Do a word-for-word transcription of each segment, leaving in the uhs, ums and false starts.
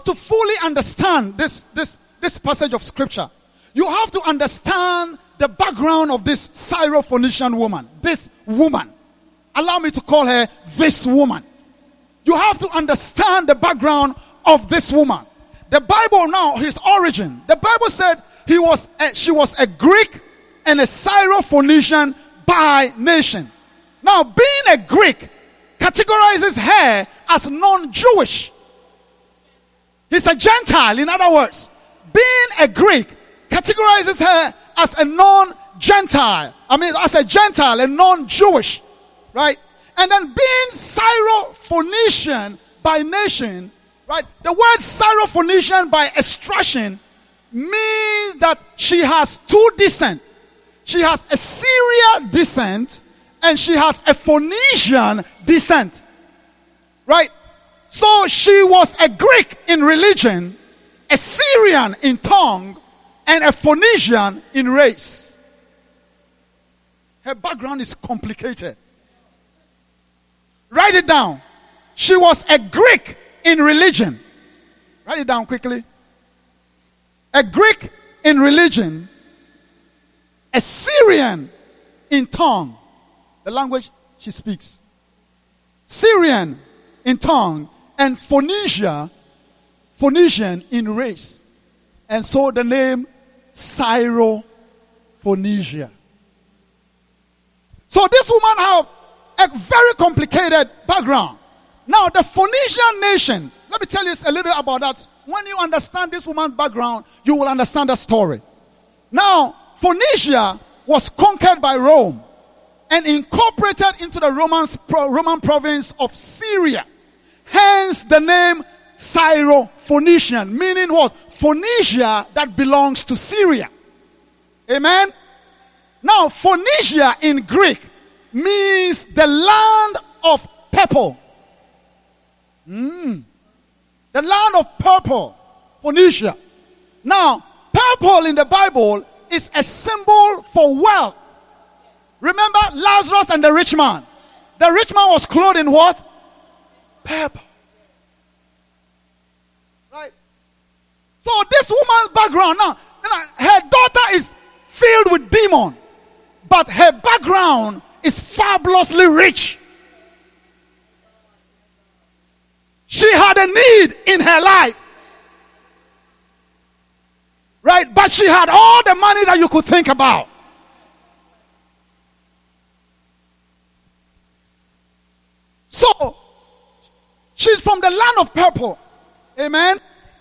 to fully understand this, this, this passage of scripture, you have to understand the background of this Syrophoenician woman. This woman. Allow me to call her this woman. You have to understand the background of this woman. The Bible now, his origin. The Bible said he was a, she was a Greek and a Syrophoenician by nation. Now, being a Greek categorizes her as non-Jewish. He's a Gentile, in other words. Being a Greek categorizes her as a non-Gentile. I mean, as a Gentile, a non-Jewish. Right? And then being Syrophoenician by nation, right? The word Syrophoenician by extraction means that she has two descent. She has a Syrian descent and she has a Phoenician descent. Right? So she was a Greek in religion, a Syrian in tongue, and a Phoenician in race. Her background is complicated. Write it down. She was a Greek in religion. Write it down quickly. A Greek in religion, a Syrian in tongue, the language she speaks, Syrian in tongue, and Phoenicia, Phoenician in race. And so the name Syrophoenicia. So this woman have a very complicated background. Now, the Phoenician nation, let me tell you a little about that. When you understand this woman's background, you will understand the story. Now, Phoenicia was conquered by Rome and incorporated into the Roman, Roman province of Syria. Hence the name Syrophoenician, meaning what? Phoenicia that belongs to Syria. Amen? Now, Phoenicia in Greek means the land of purple. Mm. The land of purple. Phoenicia. Now, purple in the Bible is a symbol for wealth. Remember Lazarus and the rich man. The rich man was clothed in what? Purple. Right? So this woman's background now, her daughter is filled with demons, but her background is fabulously rich. She had a need in her life. Right? But she had all the money that you could think about. So, she's from the land of purple. Amen?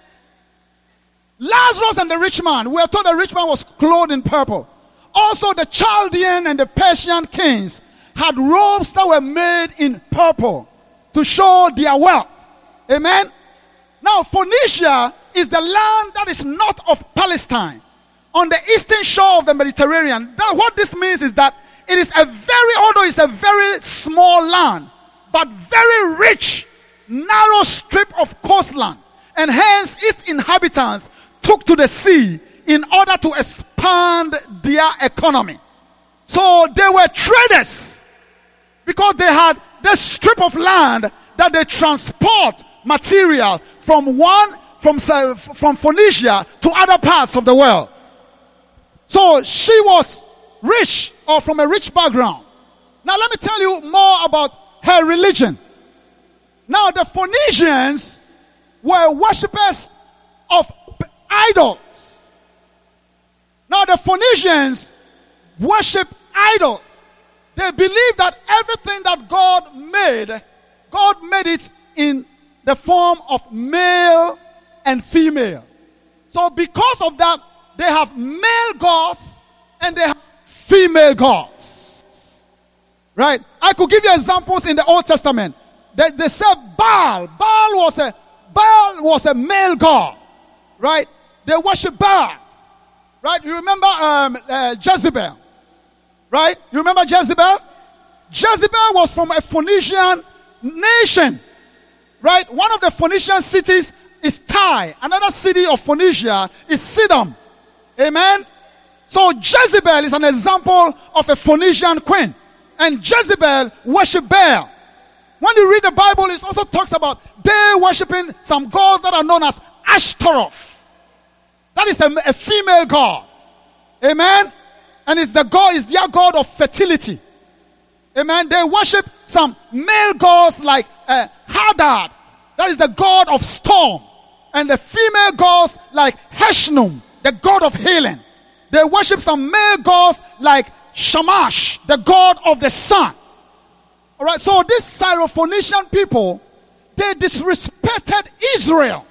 Lazarus and the rich man, we are told the rich man was clothed in purple. Also, the Chaldean and the Persian kings had robes that were made in purple to show their wealth. Amen? Now, Phoenicia is the land that is north of Palestine, on the eastern shore of the Mediterranean. That, what this means is that it is a very, although it's a very small land, but very rich, narrow strip of coastland. And hence, its inhabitants took to the sea in order to expand their economy. So they were traders because they had this strip of land that they transport material from one from from Phoenicia to other parts of the world. So she was rich, or from a rich background. Now let me tell you more about her religion. Now the Phoenicians were worshippers of idols. Now the Phoenicians worship idols. They believe that everything that God made, God made it in the form of male and female. So because of that, they have male gods and they have female gods. Right? I could give you examples in the Old Testament. They, they said Baal. Baal was a Baal was a male god. Right? They worship Baal. Right? You remember um, uh, Jezebel. Right? You remember Jezebel? Jezebel was from a Phoenician nation. Right? One of the Phoenician cities is Tyre. Another city of Phoenicia is Sidon. Amen? So Jezebel is an example of a Phoenician queen. And Jezebel worship Baal. When you read the Bible, it also talks about they worshiping some gods that are known as Ashtaroth. That is a, a female god. Amen. And it's the god, is their god of fertility. Amen. They worship some male gods like uh, Hadad. That is the god of storm. And the female gods like Heshnum, the god of healing. They worship some male gods like Shamash, the god of the sun. All right. So these Syrophoenician people, they disrespected Israel.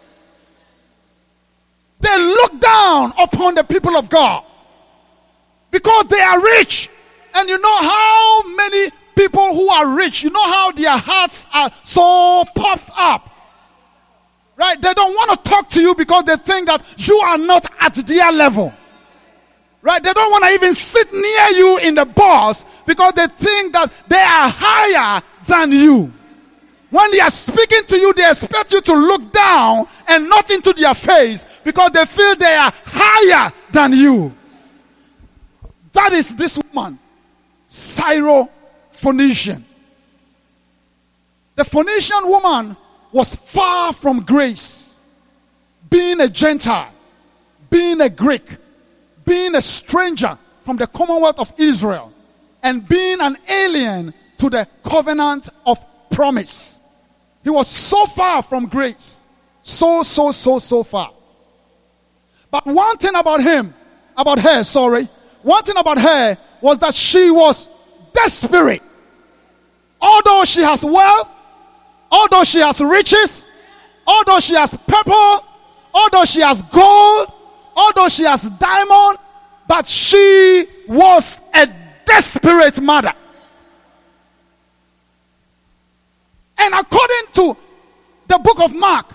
They look down upon the people of God because they are rich. And you know how many people who are rich, you know how their hearts are so puffed up. Right? They don't want to talk to you because they think that you are not at their level. Right? They don't want to even sit near you in the bus because they think that they are higher than you. When they are speaking to you, they expect you to look down and not into their face because they feel they are higher than you. That is this woman, Syrophoenician. The Phoenician woman was far from grace, being a Gentile, being a Greek, being a stranger from the Commonwealth of Israel, and being an alien to the covenant of promise. He was so far from grace. So, so, so, so far. But one thing about him, about her, sorry, one thing about her was that she was desperate. Although she has wealth, although she has riches, although she has purple, although she has gold, although she has diamond, but she was a desperate mother. And according to the book of Mark,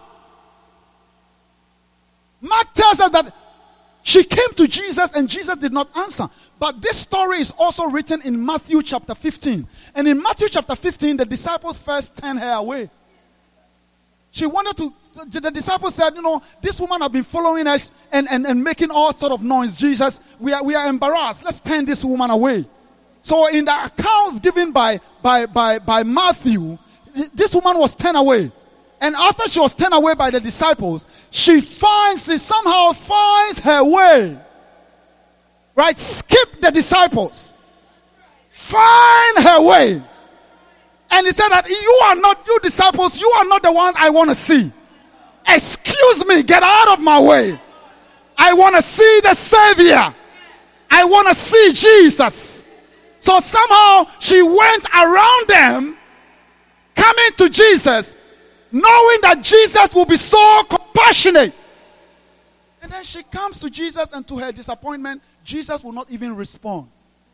Mark tells us that she came to Jesus and Jesus did not answer. But this story is also written in Matthew chapter fifteen. And in Matthew chapter fifteen, the disciples first turned her away. She wanted to, the disciples said, you know, this woman has been following us and, and, and making all sort of noise. Jesus, we are, we are embarrassed. Let's turn this woman away. So in the accounts given by, by, by, by Matthew, this woman was turned away. And after she was turned away by the disciples, she finds, she somehow finds her way. Right? Skip the disciples. Find her way. And he said that you are not, you disciples, you are not the ones I want to see. Excuse me, get out of my way. I want to see the Savior. I want to see Jesus. So somehow she went around them, coming to Jesus, knowing that Jesus will be so compassionate. And then she comes to Jesus, and to her disappointment, Jesus will not even respond.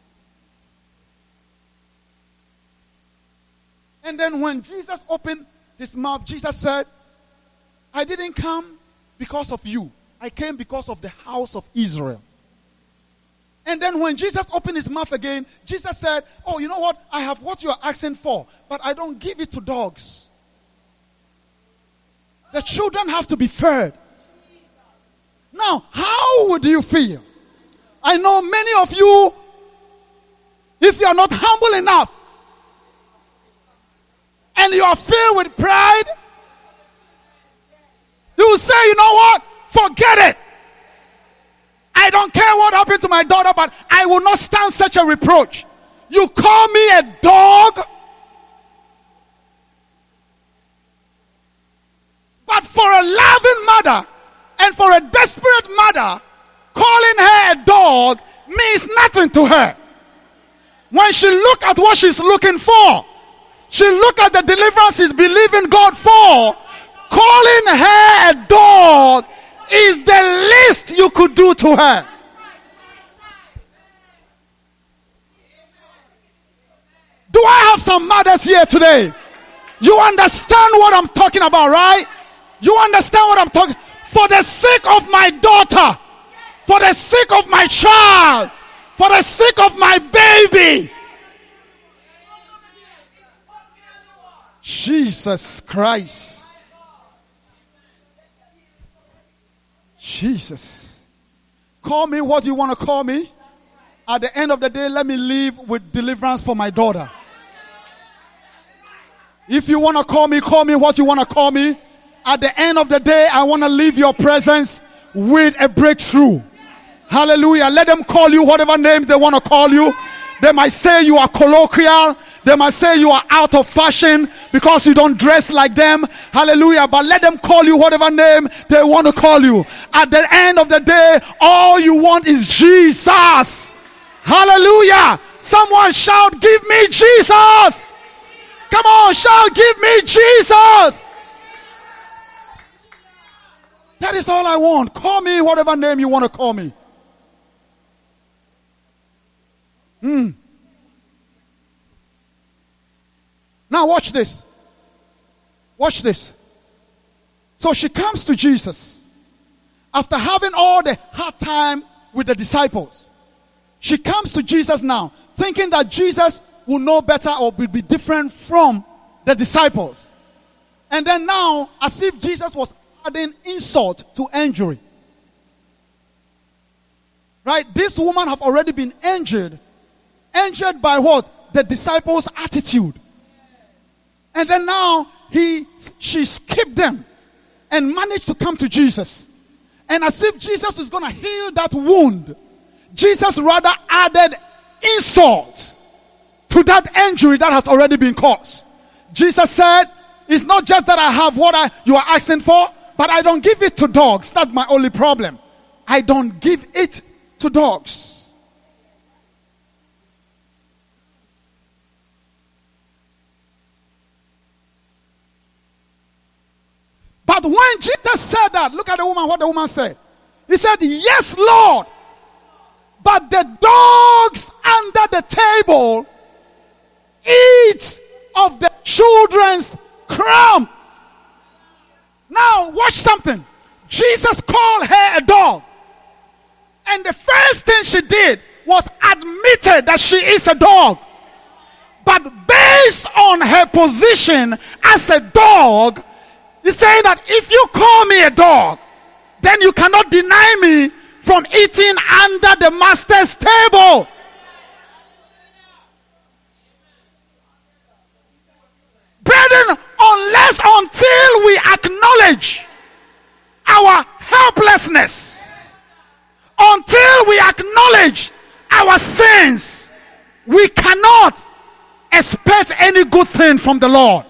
And then when Jesus opened his mouth, Jesus said, I didn't come because of you. I came because of the house of Israel. And then when Jesus opened his mouth again, Jesus said, oh, you know what? I have what you are asking for, but I don't give it to dogs. The children have to be fed. Now, how would you feel? I know many of you, if you are not humble enough, and you are filled with pride, you will say, you know what? Forget it. I don't care what happened to my daughter, but I will not stand such a reproach. You call me a dog? But for a loving mother and for a desperate mother, calling her a dog means nothing to her. When she look at what she's looking for, she look at the deliverance she's believing God for, calling her a dog is the least you could do to her. Do I have some mothers here today? You understand what I'm talking about, right? You understand what I'm talking? For the sake of my daughter, for the sake of my child, for the sake of my baby. Jesus Christ. Jesus. Call me what you want to call me. At the end of the day, let me live with deliverance for my daughter. If you want to call me, call me what you want to call me. at the end of the day, I want to leave your presence with a breakthrough. Hallelujah. Let them call you whatever name they want to call you. They might say you are colloquial. They might say you are out of fashion because you don't dress like them. Hallelujah. But let them call you whatever name they want to call you. At the end of the day, all you want is Jesus. Hallelujah. Someone shout, give me Jesus. Come on, shout, give me Jesus. That is all I want. Call me whatever name you want to call me. Hmm. Now watch this. Watch this. So she comes to Jesus. After having all the hard time with the disciples, she comes to Jesus now, thinking that Jesus will know better or will be different from the disciples. And then now, as if Jesus was adding insult to injury. Right? This woman have already been injured. Injured by what? The disciples' attitude. And then now, he, she skipped them and managed to come to Jesus. And as if Jesus is going to heal that wound, Jesus rather added insult to that injury that has already been caused. Jesus said, it's not just that I have what I, you are asking for, but I don't give it to dogs. That's my only problem. I don't give it to dogs. But when Jesus said that, look at the woman, what the woman said. He said, yes, Lord. But the dogs under the table eat of the children's crumb. Now, watch something. Jesus called her a dog. And the first thing she did was admitted that she is a dog. But based on her position as a dog, he's saying that if you call me a dog, then you cannot deny me from eating under the master's table. Brethren, unless until we acknowledge our helplessness, until we acknowledge our sins, we cannot expect any good thing from the Lord.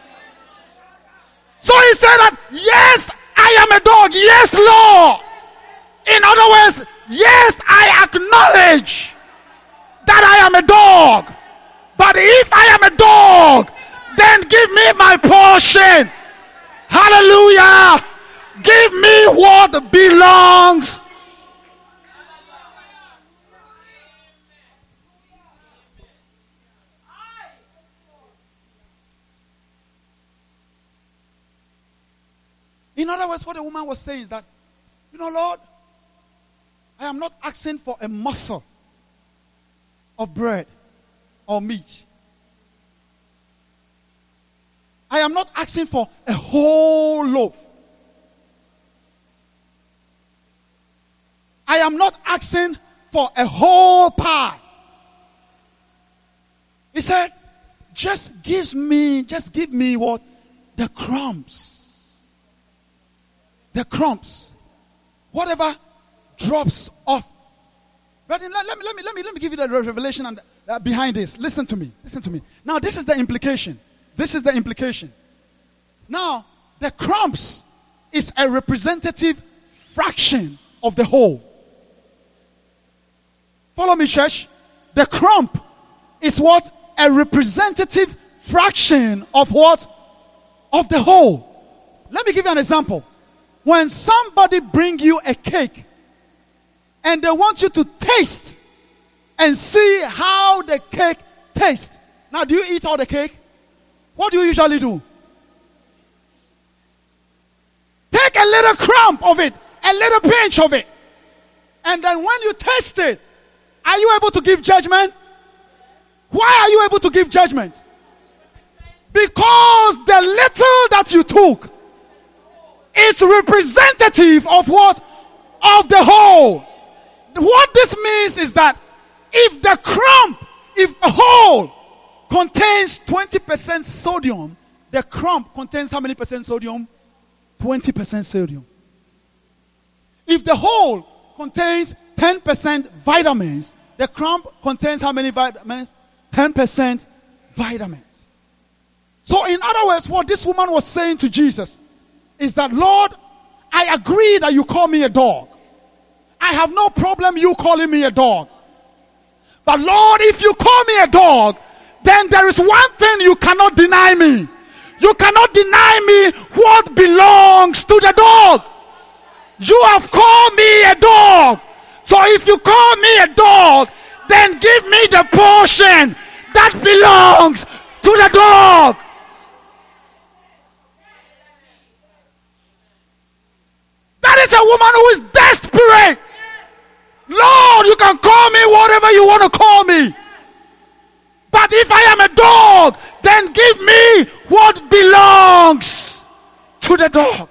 So he said that, yes, I am a dog. Yes, Lord. In other words, yes, I acknowledge that I am a dog. But if I am a dog, then give me my portion. Hallelujah. Give me what belongs. In other words, what the woman was saying is that, you know, Lord, I am not asking for a morsel of bread or meat. I am not asking for a whole loaf. I am not asking for a whole pie. He said, just give me, just give me what? The crumbs. The crumbs. Whatever drops off. But let, let, me, let, me, let, me, let me give you the revelation and, uh, behind this. Listen to me. Listen to me. Now, this is the implication. This is the implication. Now, the crumbs is a representative fraction of the whole. Follow me, church. The crumb is what? A representative fraction of what? Of the whole. Let me give you an example. When somebody bring you a cake and they want you to taste and see how the cake tastes. Now, do you eat all the cake? What do you usually do? Take a little crumb of it, a little pinch of it. And then when you taste it, are you able to give judgment? Why are you able to give judgment? Because the little that you took is representative of what? Of the whole. What this means is that if the crumb, if the whole contains twenty percent sodium, the crumb contains how many percent sodium? twenty percent sodium. If the whole contains ten percent vitamins, the crumb contains how many vitamins? ten percent vitamins. So in other words, what this woman was saying to Jesus is that, Lord, I agree that you call me a dog. I have no problem you calling me a dog. But Lord, if you call me a dog, then there is one thing you cannot deny me. You cannot deny me what belongs to the dog. You have called me a dog. So if you call me a dog, then give me the portion that belongs to the dog. That is a woman who is desperate. Lord, you can call me whatever you want to call me. But if I am a dog, then give me what belongs to the dog.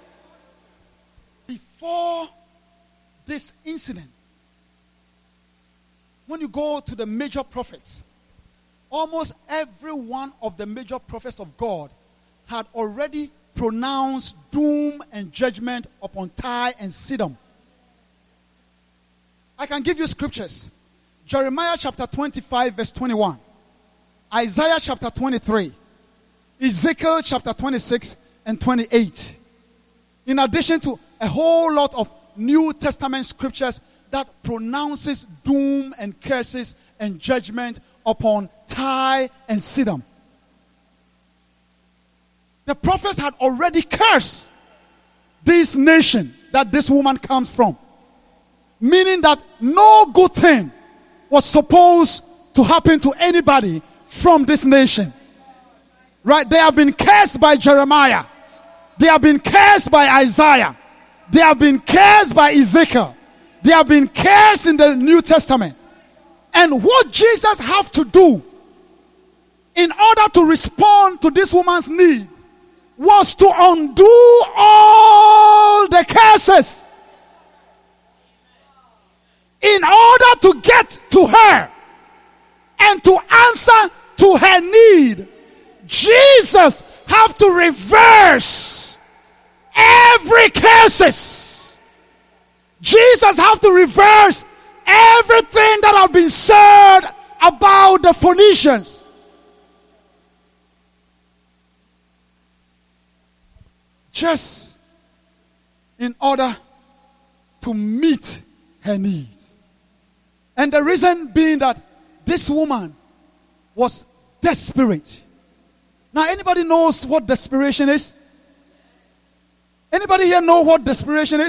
Before this incident, when you go to the major prophets, almost every one of the major prophets of God had already pronounced doom and judgment upon Tyre and Sidon. I can give you scriptures. Jeremiah chapter twenty-five verse twenty-one. Isaiah chapter twenty-three. Ezekiel chapter twenty-six and twenty-eight. In addition to a whole lot of New Testament scriptures that pronounces doom and curses and judgment upon Tyre and Sidon. The prophets had already cursed this nation that this woman comes from. Meaning that no good thing was supposed to happen to anybody from this nation. Right? They have been cursed by Jeremiah. They have been cursed by Isaiah. They have been cursed by Ezekiel. They have been cursed in the New Testament. And what Jesus have to do in order to respond to this woman's need was to undo all the curses. In order to get to her and to answer to her need, Jesus have to reverse every curses. Jesus have to reverse everything that have been said about the Phoenicians. Just in order to meet her needs. And the reason being that this woman was desperate. Now, anybody knows what desperation is? Anybody here know what desperation is?